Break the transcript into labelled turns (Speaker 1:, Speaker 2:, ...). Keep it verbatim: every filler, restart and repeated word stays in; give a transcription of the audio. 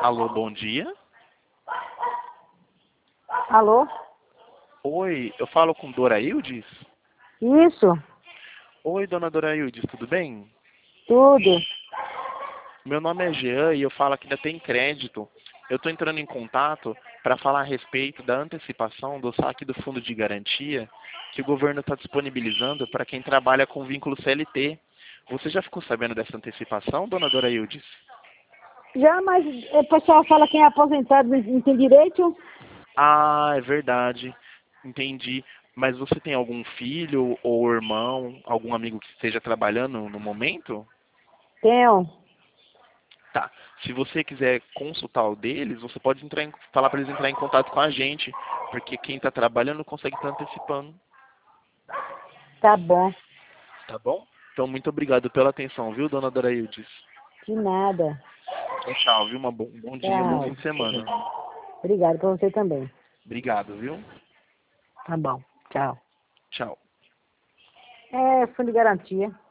Speaker 1: Alô, bom dia.
Speaker 2: Alô?
Speaker 1: Oi, eu falo com Dora Ildes?
Speaker 2: Isso,
Speaker 1: Oi, dona Dora Ildes, tudo bem?
Speaker 2: tudo.
Speaker 1: Meu nome é Jean e eu falo aqui da Tem Crédito. Eu estou entrando em contato para falar a respeito da antecipação do saque do Fundo de Garantia que o governo está disponibilizando para quem trabalha com vínculo C L T. Você já ficou sabendo dessa antecipação, dona Dora Ildes?
Speaker 2: Já, mas o pessoal fala que quem é aposentado não não tem direito?
Speaker 1: Ah, é verdade. Entendi. Mas você tem algum filho ou irmão, algum amigo que esteja trabalhando no momento?
Speaker 2: Tenho.
Speaker 1: Tá. Se você quiser consultar o deles, você pode entrar em, falar para eles entrar em contato com a gente, porque quem está trabalhando consegue estar antecipando.
Speaker 2: Tá bom.
Speaker 1: Tá bom? Então, muito obrigado pela atenção, viu, dona Dora Ildes?
Speaker 2: De nada.
Speaker 1: Tchau, tchau, viu? Uma bom, um bom dia, bom fim
Speaker 2: Tchau.
Speaker 1: de semana.
Speaker 2: Obrigado pra você também.
Speaker 1: Obrigado, viu?
Speaker 2: Tá bom. Tchau.
Speaker 1: Tchau.
Speaker 2: É, fundo de garantia.